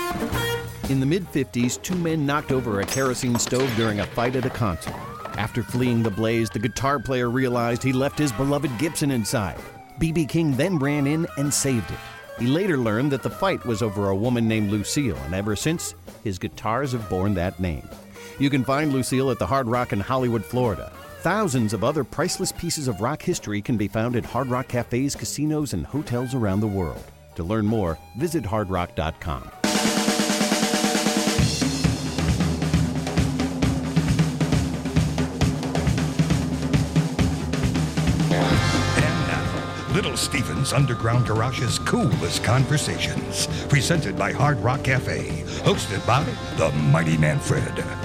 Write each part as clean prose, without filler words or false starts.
In the mid-50s, two men knocked over a kerosene stove during a fight at a concert. After fleeing the blaze, the guitar player realized he left his beloved Gibson inside. B.B. King then ran in and saved it. He later learned that the fight was over a woman named Lucille, and ever since, his guitars have borne that name. You can find Lucille at the Hard Rock in Hollywood, Florida. Thousands of other priceless pieces of rock history can be found at Hard Rock cafes, casinos, and hotels around the world. To learn more, visit hardrock.com. Little Steven's Underground Garage's Coolest Conversations, presented by Hard Rock Cafe, hosted by the Mighty Manfred.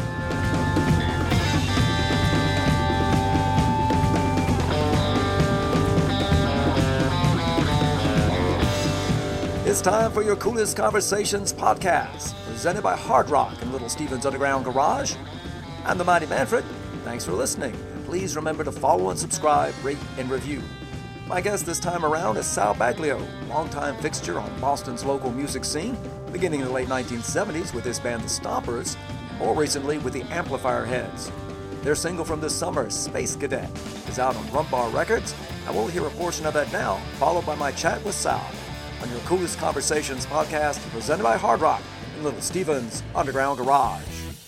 It's time for your Coolest Conversations podcast, presented by Hard Rock and Little Steven's Underground Garage. I'm the Mighty Manfred. Thanks for listening. And please remember to follow and subscribe, rate, and review. My guest this time around is Sal Baglio, longtime fixture on Boston's local music scene, beginning in the late 1970s with his band The Stompers, and more recently with the Amplifier Heads. Their single from this summer, Space Cadet, is out on Rumbar Records, and we'll hear a portion of that now, followed by my chat with Sal on your Coolest Conversations podcast, presented by Hard Rock and Little Steven's Underground Garage.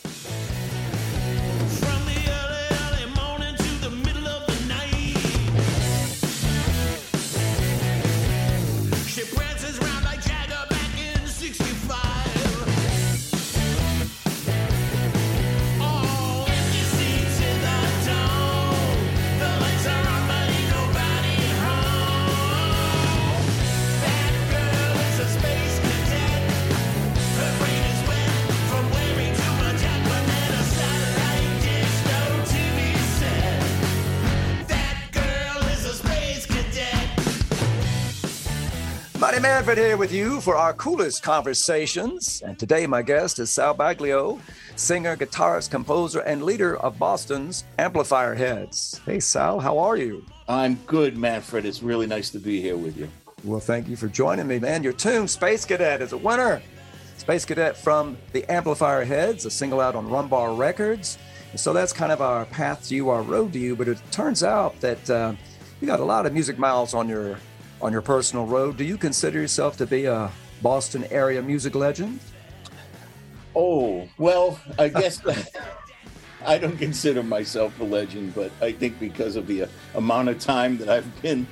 Mighty Manfred here with you for our Coolest Conversations. And today my guest is Sal Baglio, singer, guitarist, composer, and leader of Boston's Amplifier Heads. Hey Sal, how are you? I'm good, Manfred. It's really nice to be here with you. Well, thank you for joining me, man. Your tune, Space Cadet, is a winner. Space Cadet from the Amplifier Heads, a single out on Rumbar Records. And so that's kind of our path to you, our road to you. But it turns out that you got a lot of music miles on your personal road. Do you consider yourself to be a Boston area music legend? Oh, well, I guess I don't consider myself a legend, but I think because of the amount of time that I've been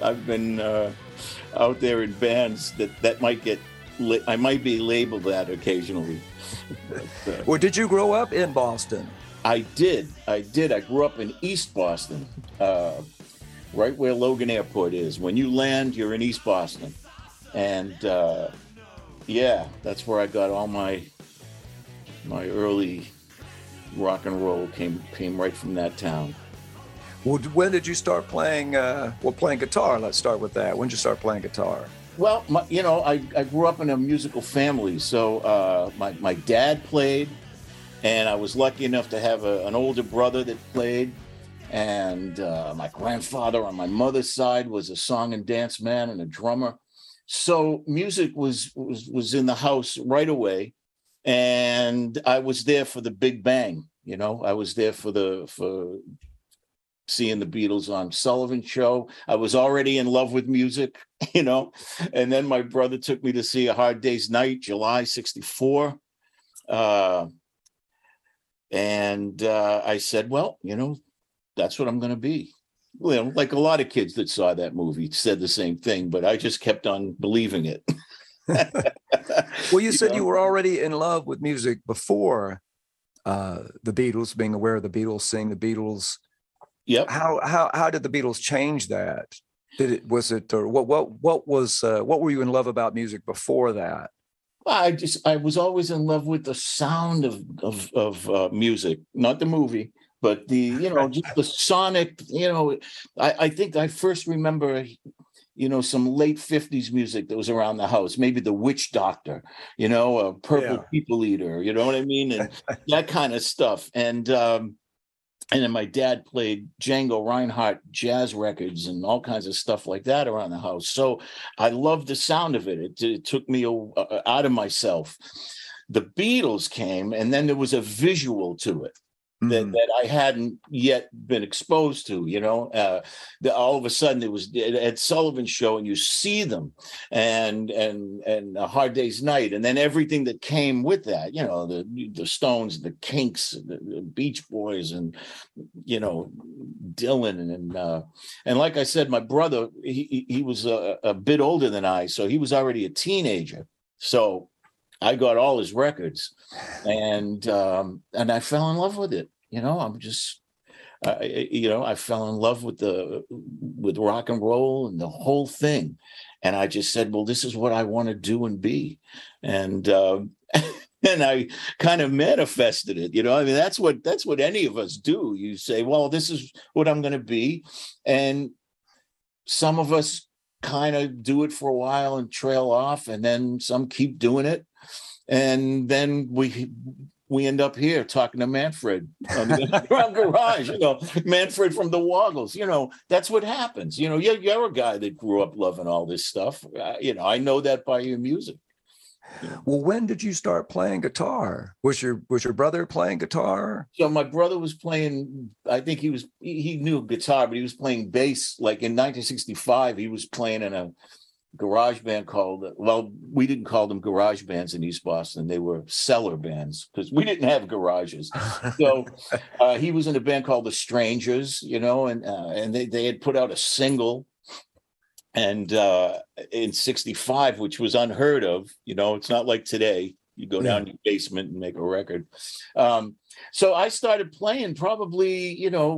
out there in bands, that might get I might be labeled that occasionally. But, well, did you grow up in Boston? I did. I grew up in East Boston. Right where Logan Airport is. When you land, you're in East Boston. And that's where I got all my early rock and roll came right from that town. Well, when did you start playing playing guitar? Let's start with that. When did you start playing guitar? Well, I grew up in a musical family. So my dad played, and I was lucky enough to have an older brother that played. And my grandfather on my mother's side was a song and dance man and a drummer. So music was in the house right away. And I was there for the Big Bang. I was there for seeing the Beatles on Sullivan Show. I was already in love with music, And then my brother took me to see A Hard Day's Night, July 1964. And I said, well, that's what I'm going to be. Well, like a lot of kids that saw that movie said the same thing, but I just kept on believing it. Well, you said you were already in love with music before the Beatles, being aware of the Beatles, seeing the Beatles. Yep. How did the Beatles change that? What were you in love about music before that? I was always in love with the sound of music, not the movie. But just the sonic, I think I first remember, some late 50s music that was around the house, maybe the Witch Doctor, a Purple People Eater, you know what I mean? And that kind of stuff. And And then my dad played Django Reinhardt jazz records and all kinds of stuff like that around the house. So I loved the sound of it. It took me out of myself. The Beatles came, and then there was a visual to it that I hadn't yet been exposed to, all of a sudden it was Ed Sullivan Show, and you see them and A Hard Day's Night, and then everything that came with that, the Stones, the Kinks, the Beach Boys, and Dylan, and like I said, my brother, he was a bit older than I, so he was already a teenager. So I got all his records, and I fell in love with it. I fell in love with rock and roll and the whole thing, and I just said, well, this is what I want to do and be, and I kind of manifested it. That's what any of us do. You say, well, this is what I'm going to be, and some of us kind of do it for a while and trail off, and then some keep doing it. And then we end up here talking to Manfred on the Underground Garage, Manfred from the Woggles. That's what happens. You're a guy that grew up loving all this stuff. I know that by your music. Well, when did you start playing guitar? Was your brother playing guitar? So my brother was playing, I think he knew guitar, but he was playing bass. Like in 1965, he was playing in a garage band called, well, we didn't call them garage bands in East Boston. They were cellar bands because we didn't have garages. So he was in a band called The Strangers, and they had put out a single, and in 65, which was unheard of. It's not like today. You go down to your basement and make a record. So I started playing probably,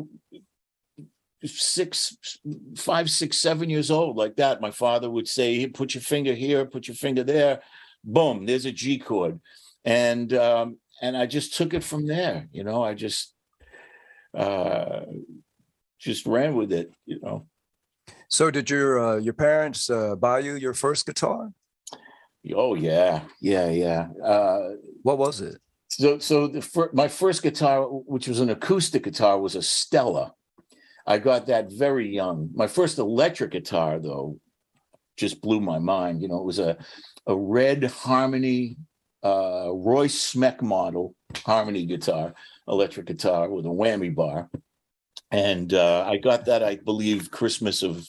5, 6, 7 years old, like that. My father would say, hey, put your finger here, put your finger there, boom, there's a G chord. And I just took it from there. I just ran with it, So did your parents buy you your first guitar? Oh yeah. What was it? So my first guitar, which was an acoustic guitar, was a Stella. I got that very young. My first electric guitar, though, just blew my mind. It was a red Harmony, Royce Smeck model Harmony guitar, electric guitar with a whammy bar. And I got that, I believe, Christmas of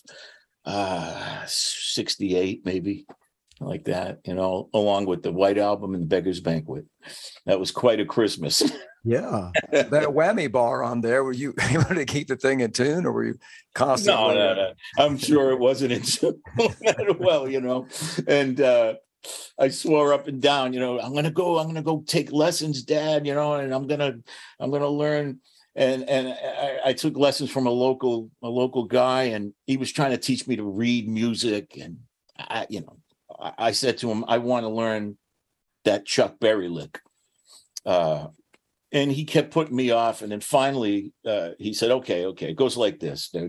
68, maybe, like that, along with the White Album and the Beggar's Banquet. That was quite a Christmas. Yeah. That whammy bar on there, were you able to keep the thing in tune, or were you constantly? No. I'm sure it wasn't in tune well, and I swore up and down, I'm going to go take lessons, Dad, and I'm going to learn. And I took lessons from a local guy, and he was trying to teach me to read music. And I said to him, I want to learn that Chuck Berry lick. And he kept putting me off. And then finally he said, okay, it goes like this. And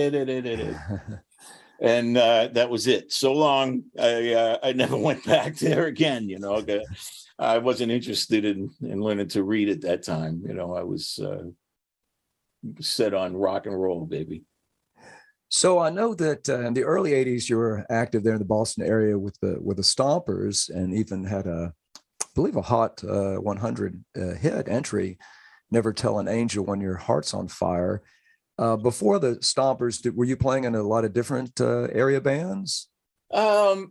that was it. So long, I never went back there again. I wasn't interested in learning to read at that time. I was set on rock and roll, baby. So I know that in the early 80s, you were active there in the Boston area with the Stompers, and even had I believe a Hot 100 hit entry, Never Tell an Angel When Your Heart's on Fire. Before the Stompers, were you playing in a lot of different area bands? Well,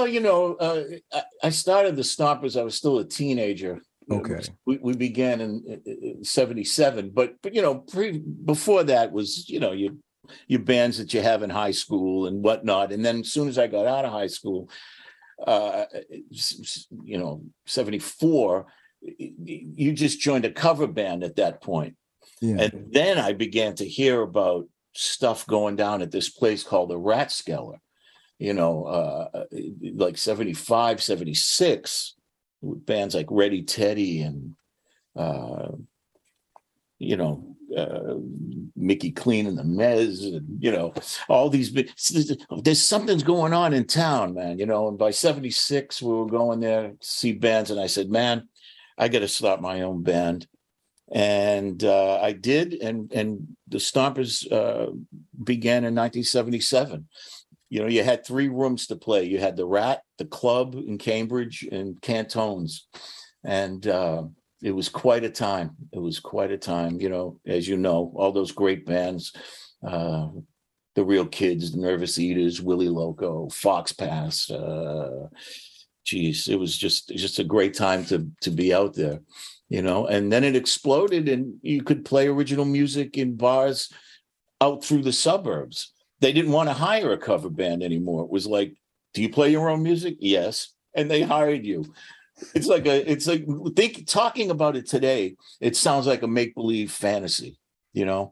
I started the Stompers, I was still a teenager. Okay. We began in 77, but before that was, your bands that you have in high school and whatnot. And then as soon as I got out of high school, 74, you just joined a cover band at that point. Yeah. And then I began to hear about stuff going down at this place called the Rathskeller, like 75, 76, with bands like Ready Teddy and, Mickey Clean and the Mez, and, all these, there's something's going on in town, man, and by 76, we were going there to see bands. And I said, man, I got to start my own band. And I did, and the Stompers began in 1977. You know, you had 3 rooms to play. You had the Rat, the Club in Cambridge, and Cantones. And it was quite a time. It was quite a time, you know, as you know, all those great bands, the Real Kids, the Nervous Eaters, Willie Loco, Fox Pass. Geez, it was just a great time to be out there, you know. And then it exploded, and you could play original music in bars out through the suburbs. They didn't want to hire a cover band anymore. It was like, do you play your own music? Yes. And they hired you. It's like talking about it today, it sounds like a make-believe fantasy, you know.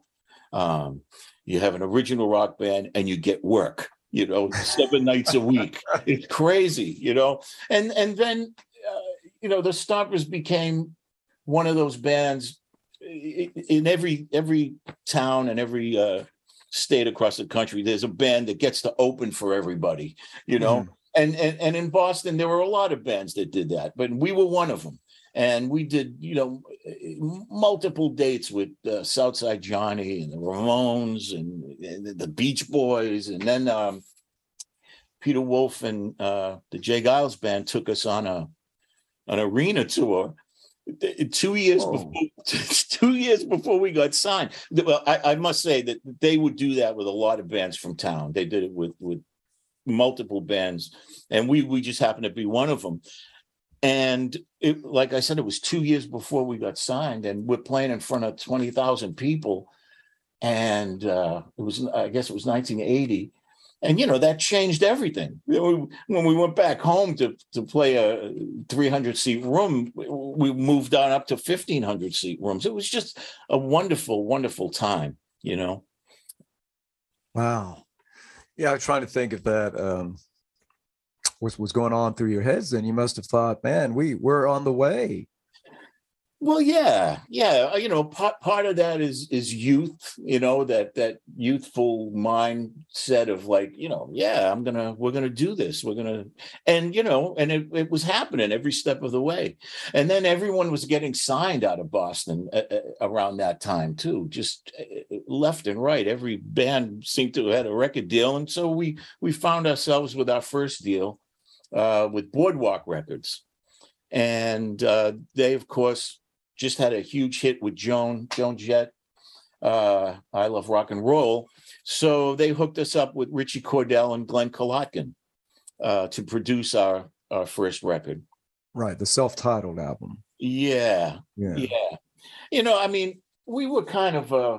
You have an original rock band and you get work, you know, 7 nights a week. It's crazy, you know. And then, you know, the Stompers became one of those bands in every town and every state across the country. There's a band that gets to open for everybody, you know. Mm-hmm. And in Boston, there were a lot of bands that did that, but we were one of them. And we did, you know, multiple dates with Southside Johnny and the Ramones and the Beach Boys. And then Peter Wolf and the Jay Giles Band took us on an arena tour 2 years before. 2 years before we got signed. Well, I must say that they would do that with a lot of bands from town. They did it with multiple bands, and we just happened to be one of them. And like I said, it was 2 years before we got signed, and we're playing in front of 20,000 people. And I guess it was 1980. And, you know, that changed everything. When we went back home to play a 300-seat room, we moved on up to 1,500-seat rooms. It was just a wonderful, wonderful time, you know. Wow. Yeah, I'm trying to think if that was going on through your heads. Then you must have thought, man, we're on the way. Well, yeah. You know, part of that is youth. You know, that youthful mindset of like, you know, yeah, we're gonna do this. And you know, and it was happening every step of the way. And then everyone was getting signed out of Boston around that time too, just left and right. Every band seemed to have had a record deal, and so we found ourselves with our first deal with Boardwalk Records, and they, of course, just had a huge hit with Joan Jett, I Love Rock and Roll. So they hooked us up with Richie Cordell and Glenn Kolotkin to produce our first record. Right, the self-titled album. Yeah. You know, I mean, we were kind of,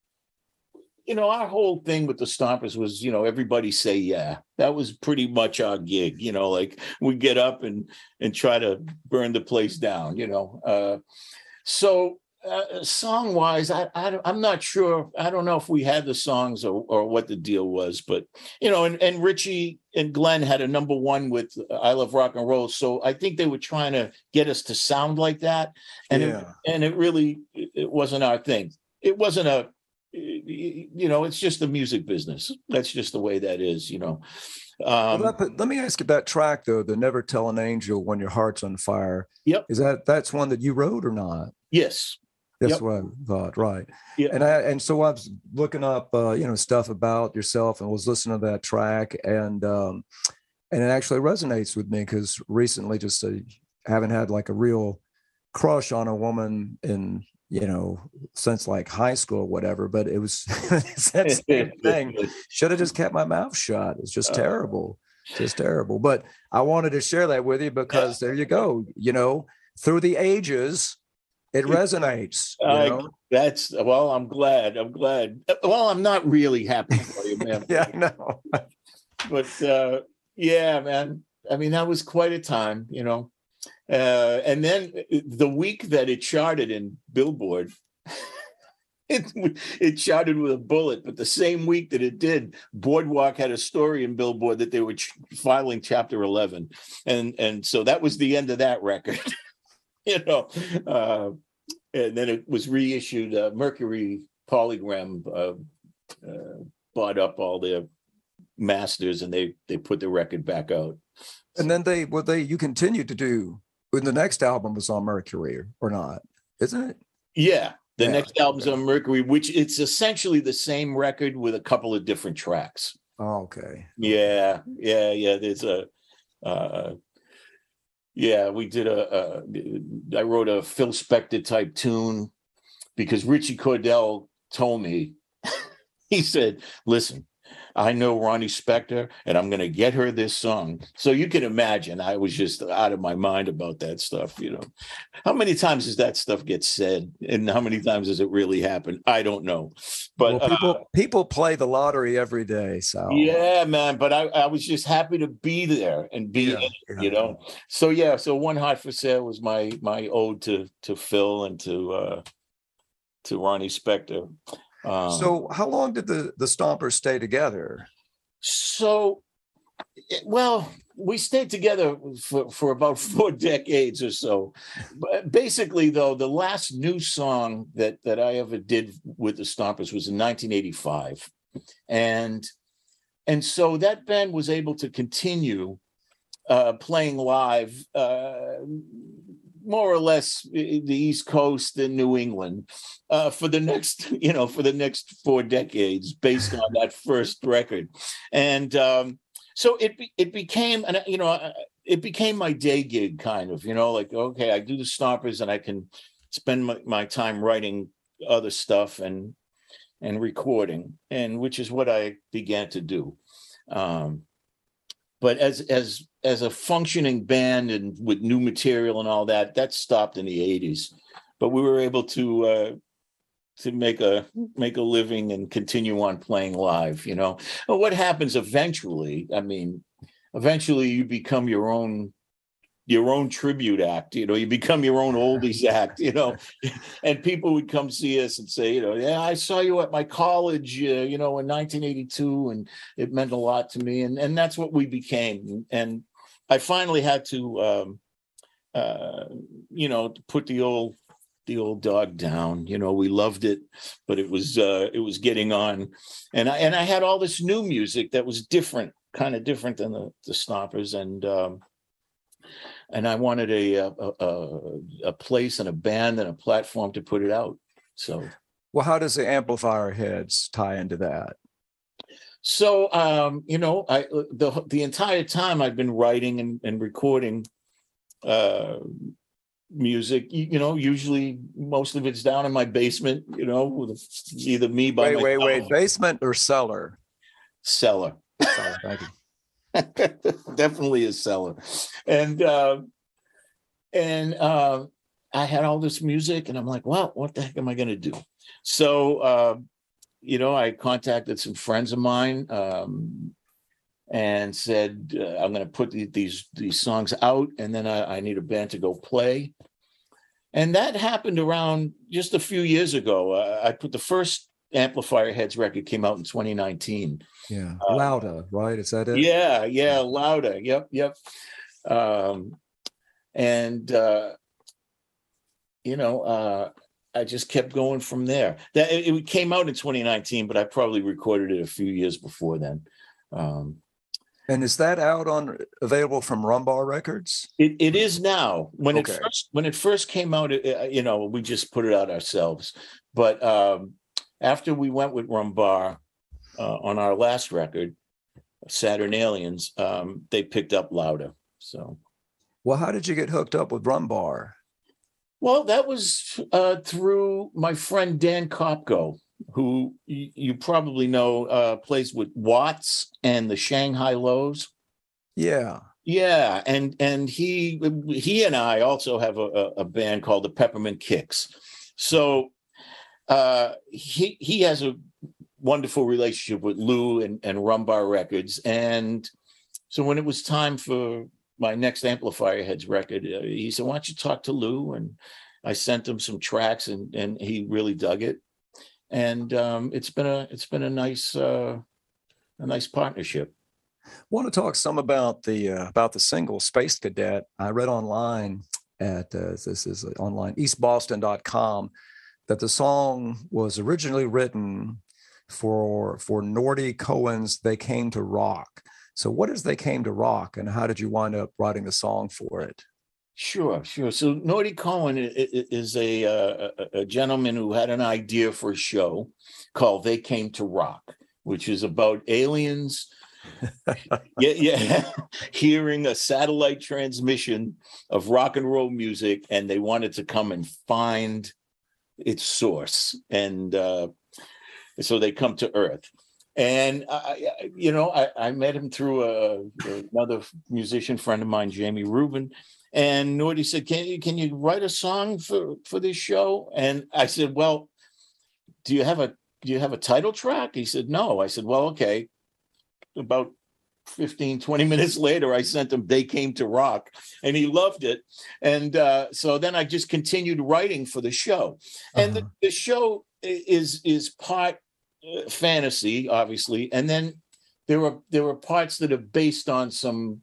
you know, our whole thing with the Stompers was, you know, everybody say yeah. That was pretty much our gig, you know, like we get up and try to burn the place down, you know. So song-wise, I'm not sure. I don't know if we had the songs or what the deal was, but, you know, and Richie and Glenn had a #1 with I Love Rock and Roll. So I think they were trying to get us to sound like that. And it really wasn't our thing. It wasn't you know, it's just the music business. That's just the way that is, you know. Let me ask you that track though, the Never Tell an Angel When Your Heart's on Fire. Yep. That's one that you wrote or not? Yes. That's what I thought, right? Yeah. And so I was looking up, you know, stuff about yourself and was listening to that track, and it actually resonates with me because recently, just haven't had like a real crush on a woman in, you know, since like high school or whatever, but it was it's that same thing. Should have just kept my mouth shut. It's just terrible. Just terrible. But I wanted to share that with you because there you go. You know, through the ages, it resonates. You know? Well, I'm glad. Well, I'm not really happy for you, man. Yeah, I know. But yeah, man. I mean, that was quite a time, you know. And then the week that it charted in Billboard, it charted with a bullet. But the same week that it did, Boardwalk had a story in Billboard that they were filing Chapter 11, and so that was the end of that record, you know. And then it was reissued. Mercury Polygram bought up all their masters, and they put the record back out. And then you continued to do. When the next album was on Mercury or not, isn't it? Yeah. The Yeah. next album's on Mercury, which it's essentially the same record with a couple of different tracks. Oh, okay. Yeah. There's we did I wrote a Phil Spector type tune because Richie Cordell told me, he said, listen, I know Ronnie Spector and I'm going to get her this song. So you can imagine I was just out of my mind about that stuff. How many times does that stuff get said and how many times does it really happen? I don't know. But people play the lottery every day. So yeah, man. But I was just happy to be there and be in it, So One Heart for Sale was my ode to Phil and to Ronnie Spector. So how long did the Stompers stay together? So, well, we stayed together for about 4 decades or so. But basically, though, the last new song that I ever did with the Stompers was in 1985. And so that band was able to continue playing live more or less the East Coast and New England for the next 4 decades, based on that first record, and so it became, it became my day gig, kind of, like, okay, I do the Stompers, and I can spend my time writing other stuff and recording, and which is what I began to do. But as a functioning band and with new material and all that stopped in the 80s. But we were able to make a living and continue on playing live. Well, what happens eventually? I mean, eventually you become your own tribute act. You become your own oldies act. And people would come see us and say, yeah, I saw you at my college, in 1982, and it meant a lot to me. And that's what we became. And I finally had to, put the old dog down. We loved it, but it was getting on. And I had all this new music that was different, kind of different than the Stompers. And I wanted a place and a band and a platform to put it out. So, well, how does the Amplifier Heads tie into that? So, the entire time I've been writing and recording music. Usually most of it's down in my basement. With either me by myself. Wait, basement or cellar? Cellar. Cellar, thank you. Definitely a cellar. And I had all this music and I'm like, well, what the heck am I going to do? So, I contacted some friends of mine and said, I'm going to put these songs out, and then I need a band to go play. And that happened around just a few years ago. I put the first Amplifier Heads record came out in 2019. Yeah, Lauda, right? Is that it? Yeah, Lauda. Yep. I just kept going from there. That it came out in 2019, but I probably recorded it a few years before then. And is that available from Rumbar Records? It is now. When it first came out, we just put it out ourselves. But after we went with Rumbar on our last record, Saturn Aliens, they picked up Lauda. So, well, how did you get hooked up with Rumbar? Well, that was through my friend Dan Kopko, who you probably know plays with Watts and the Shanghai Lows. Yeah, and he and I also have a band called the Peppermint Kicks. So he has a wonderful relationship with Lou and Rumbar Records, and so when it was time for my next Amplifier Heads record, he said, "Why don't you talk to Lou?" And I sent him some tracks, and he really dug it. And it's been a nice partnership. I want to talk some about the single Space Cadet. I read online at this is online eastboston.com that the song was originally written for Nordy Cohen's They Came to Rock. So what is They Came to Rock, and how did you wind up writing the song for it? Sure. So Naughty Cohen is a gentleman who had an idea for a show called They Came to Rock, which is about aliens hearing a satellite transmission of rock and roll music, and they wanted to come and find its source. And so they come to Earth. And I met him through another musician friend of mine, Jamie Rubin. And Naughty said, "Can you write a song for this show?" And I said, "Well, do you have a title track?" He said, "No." I said, "Well, okay." About 15, 20 minutes later, I sent him They Came to Rock, and he loved it. And so then I just continued writing for the show. And the show is part fantasy, obviously, and then there were parts that are based on some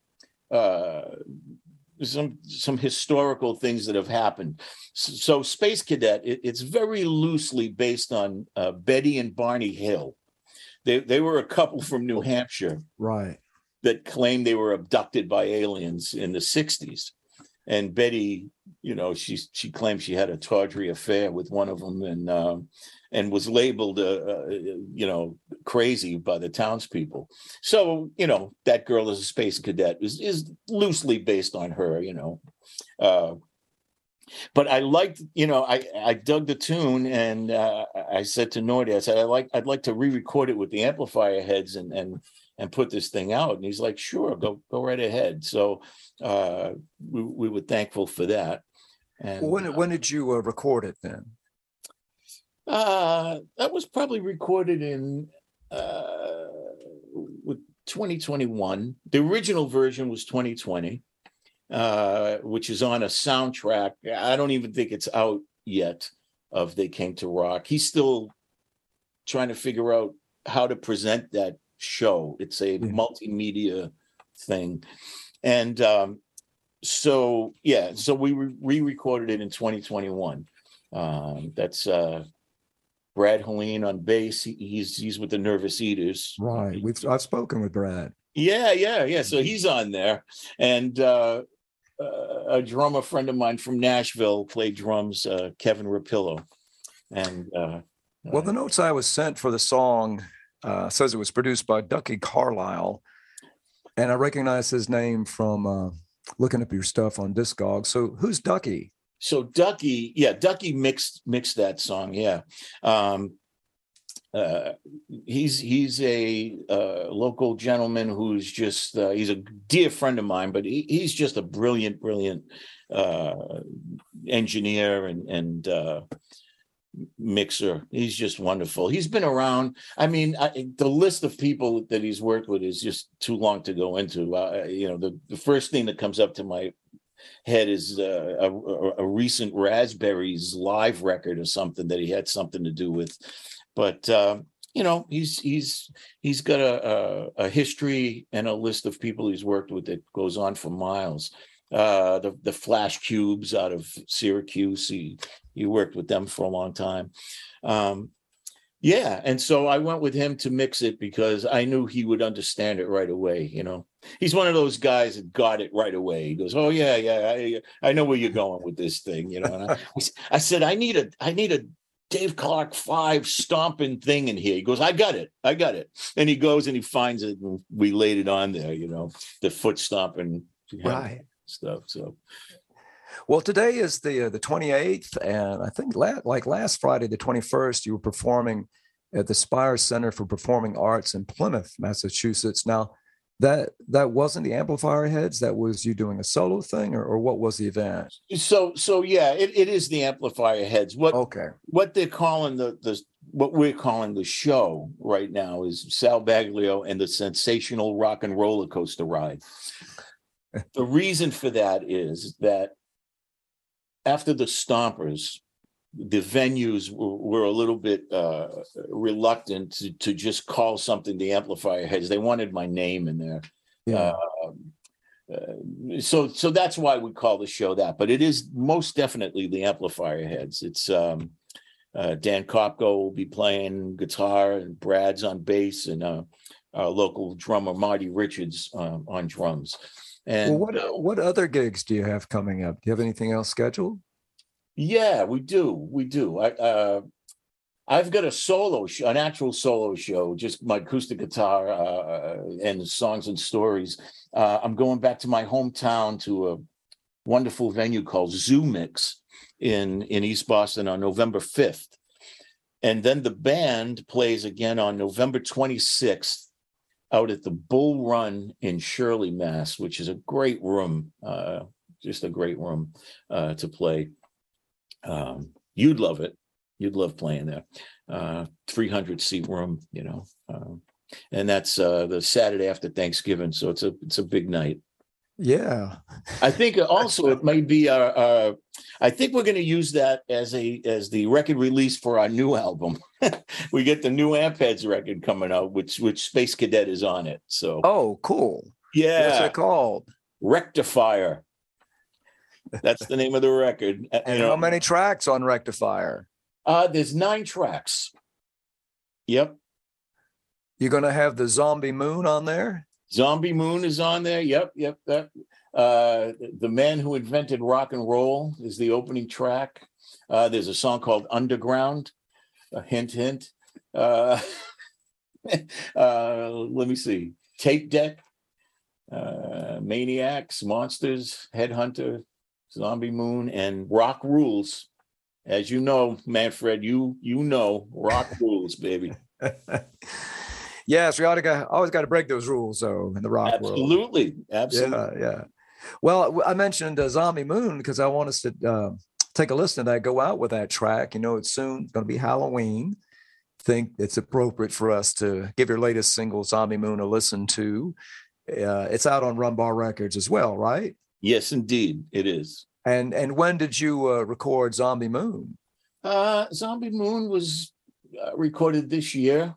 historical things that have happened. So Space Cadet, it's very loosely based on Betty and Barney Hill. They were a couple from New Hampshire, right, that claimed they were abducted by aliens in the 60s. And Betty, she claimed she had a tawdry affair with one of them, and was labeled, crazy by the townspeople. So, that girl is a space cadet is loosely based on her, But I liked, I dug the tune, and I said to Naughty, I said, I'd like to re-record it with the amplifier heads and put this thing out. And he's like, "Sure, go right ahead." So we were thankful for that. And when did you record it then? That was probably recorded in 2021. The original version was 2020, which is on a soundtrack. I don't even think it's out yet of They Came to Rock. He's still trying to figure out how to present that show. It's a multimedia thing. And so we re-recorded it in 2021. That's Brad Helene on bass. He's with the Nervous Eaters. Right. I've spoken with Brad. Yeah. So he's on there. And a drummer friend of mine from Nashville played drums, Kevin Rapillo. And well, the notes I was sent for the song says it was produced by Ducky Carlisle, and I recognize his name from looking up your stuff on Discogs. So who's Ducky? So Ducky mixed that song. Yeah. He's a local gentleman who's just he's a dear friend of mine, but he's just a brilliant engineer and mixer. He's just wonderful. He's been around. I mean, the list of people that he's worked with is just too long to go into. The first thing that comes up to my head is a recent Raspberries live record or something that he had something to do with. But he's got a history and a list of people he's worked with that goes on for miles. The Flash Cubes out of Syracuse, he worked with them for a long time. And so I went with him to mix it because I knew he would understand it right away. He's one of those guys that got it right away. He goes, "Oh yeah, I know where you're going with this thing." And I said, I need a Dave Clark 5 stomping thing in here. He goes, I got it. And he goes and he finds it, and we laid it on there, the foot stomping stuff. So, well, today is the 28th, and I think like last Friday, the 21st, you were performing at the Spire Center for Performing Arts in Plymouth, Massachusetts. Now, that wasn't the Amplifier Heads. That was you doing a solo thing, or what was the event? So yeah, it is the Amplifier Heads. What they're calling what we're calling the show right now is Sal Baglio and the Sensational Rock and Roller Coaster Ride. The reason for that is that after the Stompers, the venues were a little bit reluctant to just call something the Amplifier Heads. They wanted my name in there. Yeah. So that's why we call the show that. But it is most definitely the Amplifier Heads. It's Dan Kopko will be playing guitar, and Brad's on bass, and our local drummer Marty Richards on drums. Well, And what other gigs do you have coming up? Do you have anything else scheduled? yeah, we do. I've got a solo show, an actual solo show, just my acoustic guitar and songs and stories. I'm going back to my hometown to a wonderful venue called Zoo Mix in East Boston on November 5th. And then the band plays again on November 26th out at the Bull Run in Shirley, Mass, which is a great room, just a great room to play. You'd love it. You'd love playing there. 300-seat room, and that's the Saturday after Thanksgiving. So it's a big night. Yeah. I think also it may be I think we're going to use that as the record release for our new album. We get the new Ampheads record coming out, which Space Cadet is on it. So Oh, cool. yeah, What's it called? Rectifier. That's the name of the record. And how many tracks on Rectifier? There's 9 tracks. Yep. You're going to have the Zombie Moon on there? Zombie Moon is on there. Yep. The Man Who Invented Rock and Roll is the opening track. There's a song called Underground. Hint. Let me see. Tape Deck. Maniacs, Monsters, Headhunter, Zombie Moon, and Rock Rules. As you know, Manfred, you know Rock Rules, baby. Yes, we always got to break those rules, though, in the rock world. Absolutely. Yeah. Well, I mentioned Zombie Moon because I want us to take a listen to that, go out with that track. It's soon going to be Halloween. Think it's appropriate for us to give your latest single, Zombie Moon, a listen to. It's out on Rum Bar Records as well, right? Yes, indeed, it is. And when did you record Zombie Moon? Zombie Moon was recorded this year.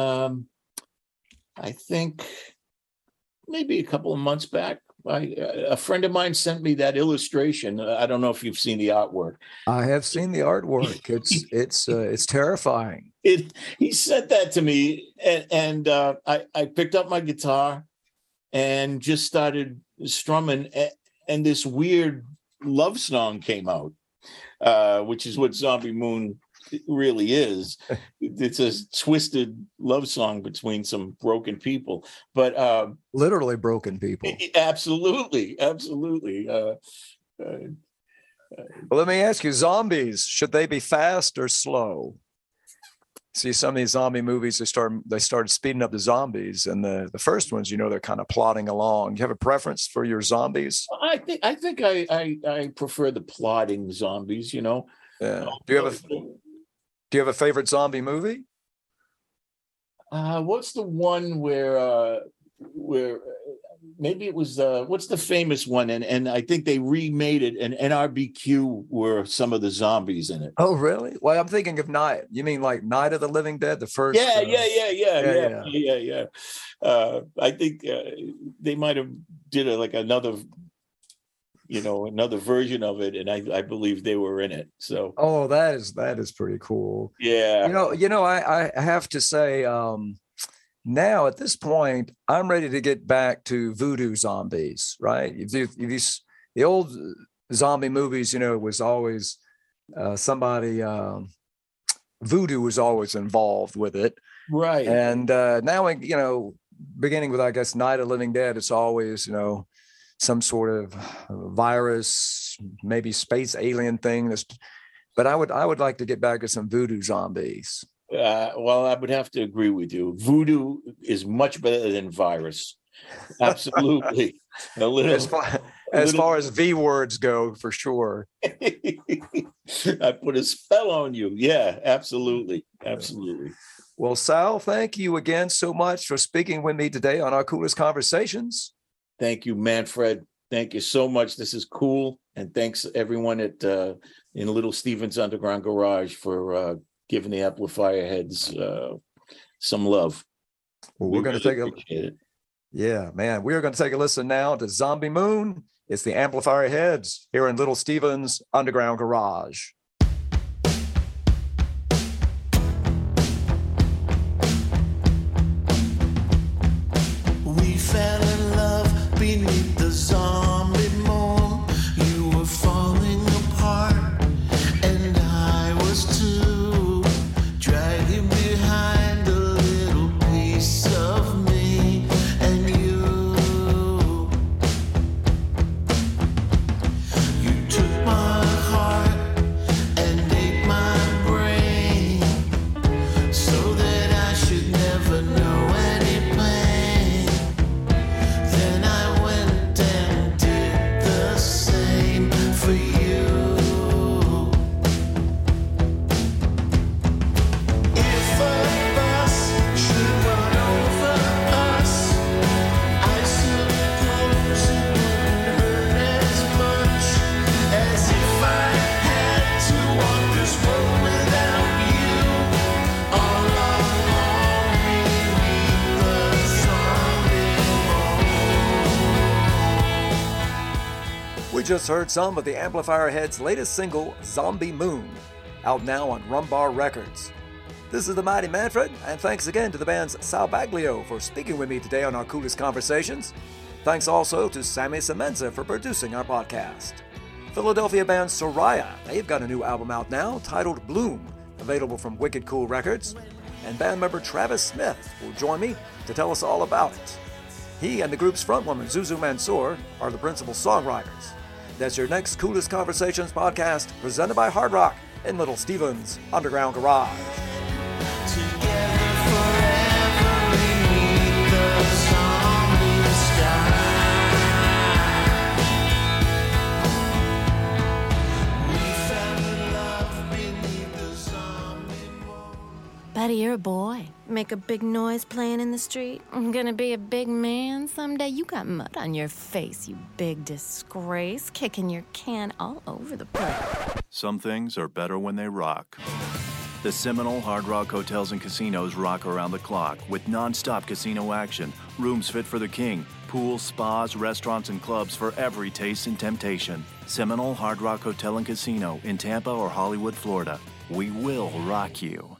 I think maybe a couple of months back. A friend of mine sent me that illustration. I don't know if you've seen the artwork. I have seen the artwork. It's terrifying. He sent that to me, and I picked up my guitar and just started strumming, and this weird love song came out, which is what Zombie Moon really is. It's a twisted love song between some broken people, but literally broken people. Absolutely. Well, let me ask you, zombies, should they be fast or slow? See, some of these zombie movies, they started speeding up the zombies, and the first ones, they're kind of plodding along. Do you have a preference for your zombies? I think I prefer the plodding zombies. Yeah. Do you have a favorite zombie movie? What's the one where maybe it was what's the famous one? And I think they remade it, and NRBQ were some of the zombies in it. Oh, really? Well, I'm thinking of Night. You mean like Night of the Living Dead, the first? Yeah. I think they might have did another version of it, and I believe they were in it. So that is pretty cool. Yeah. I have to say, now at this point, I'm ready to get back to voodoo zombies, right? The old zombie movies, it was always somebody, voodoo was always involved with it. Right. And now, beginning with, I guess, Night of the Living Dead, it's always, some sort of virus, maybe space alien thing. But I would like to get back to some voodoo zombies. Well, I would have to agree with you. Voodoo is much better than virus. Absolutely. As far as V words go, for sure. I put a spell on you. Yeah, absolutely. Well, Sal, thank you again so much for speaking with me today on Our Coolest Conversations. Thank you, Manfred. Thank you so much. This is cool. And thanks everyone in Little Steven's Underground Garage for giving the Amplifier Heads some love. Well, we're going to take it. Yeah, man. We are going to take a listen now to Zombie Moon. It's the Amplifier Heads here in Little Steven's Underground Garage. We fell in love beneath the sun. just heard some of the Amplifier Head's latest single, Zombie Moon, out now on Rumbar Records. This is the Mighty Manfred, and thanks again to the band's Sal Baglio for speaking with me today on our Coolest Conversations. Thanks also to Sammy Semenza for producing our podcast. Philadelphia band Soraya, they've got a new album out now titled Bloom, available from Wicked Cool Records. And band member Travis Smith will join me to tell us all about it. He and the group's frontwoman Zuzu Mansour are the principal songwriters. That's your next Coolest Conversations podcast, presented by Hard Rock in Little Steven's Underground Garage. Buddy, you're a boy. Make a big noise playing in the street. I'm gonna be a big man someday. You got mud on your face, you big disgrace. Kicking your can all over the place. Some things are better when they rock. The Seminole Hard Rock Hotels and Casinos rock around the clock with non-stop casino action, rooms fit for the king, pools, spas, restaurants, and clubs for every taste and temptation. Seminole Hard Rock Hotel and Casino in Tampa or Hollywood, Florida. We will rock you.